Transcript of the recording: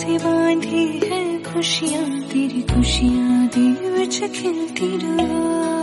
सी बांधी है खुशियाँ, तेरी खुशियाँ दिल विच खिलती रहो।